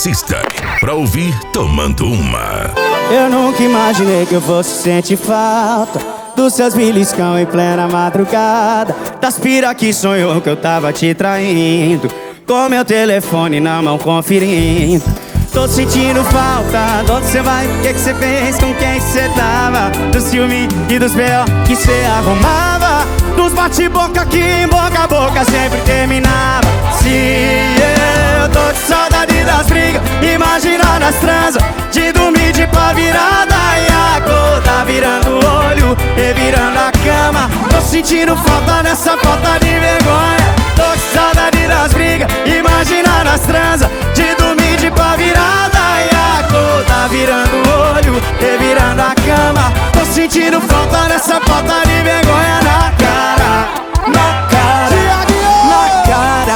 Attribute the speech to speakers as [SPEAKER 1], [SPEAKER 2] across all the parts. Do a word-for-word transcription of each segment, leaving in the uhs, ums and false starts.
[SPEAKER 1] Eletricista, pra ouvir tomando uma.
[SPEAKER 2] Eu nunca imaginei que eu fosse sentir falta dos seus beliscão em plena madrugada, das pira que sonhou que eu tava te traindo, com meu telefone na mão conferindo. Tô sentindo falta, de onde cê vai, o que que cê fez, com quem que cê tava, do ciúme e dos B O que cê arrumava, dos bate-boca que em boca a boca sempre terminava. Se eu tô de saudade das brigas, imagina nas transas, de dormir de pá virada e acordar virando o olho, revirando a cama. Tô sentindo falta dessa falta de vergonha. Tô de saudade das brigas, imagina nas transas, de dormir de pá virada e acordar virando o olho, revirando a cama. Tô sentindo falta dessa falta de vergonha na cara, na cara, na cara,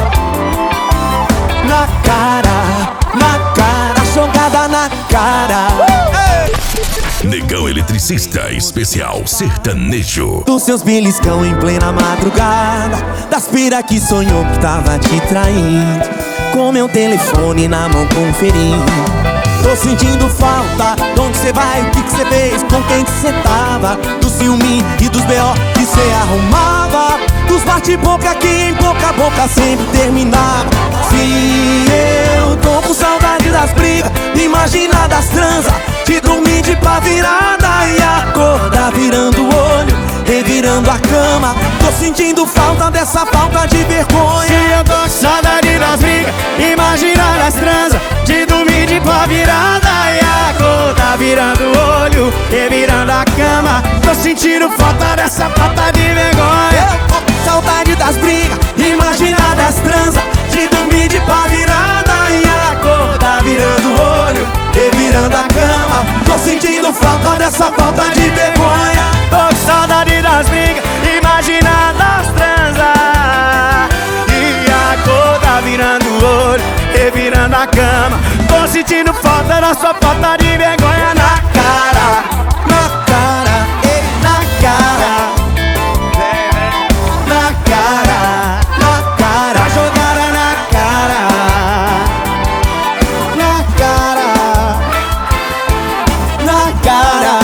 [SPEAKER 2] na cara, na cara, jogada na cara.
[SPEAKER 1] Negão Eletricista Especial Sertanejo.
[SPEAKER 3] Dos seus beliscão em plena madrugada, das pira que sonhou que tava te traindo, com meu telefone na mão conferindo. Tô sentindo falta, de onde cê vai, o que que cê fez, com quem que cê tava, do ciúme e dos B O que cê arrumava, dos bate-boca que em boca a boca sempre terminava. Se eu tô com saudade das brigas, imagina das transas, de dormir de pá virada e acordar virando o olho, revirando a cama. Tô sentindo falta dessa falta de vergonha.
[SPEAKER 2] Se eu tô com saudade das brigas, imagina das transas, de dormir de pá virada e acordar virando o olho, revirando a cama. Tô sentindo falta dessa falta de vergonha.
[SPEAKER 3] Eu tô com saudade das brigas, imagina das transas, de dormir de pá virada e acordar virando o olho, revirando a cama. Tô sentindo falta dessa falta de vergonha.
[SPEAKER 2] Tô com saudade das brigas, imagina das transas, e acordar virando o olho, revirando a cama. Tô sentindo falta da sua falta de vergonha na cara, na cara, ei, na cara, na cara, na cara, jogada na cara, na cara, na cara,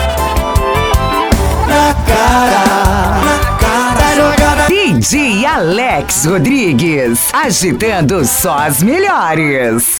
[SPEAKER 2] na cara, na cara, jogada.
[SPEAKER 4] D J Alex Rodrigues, agitando só as melhores.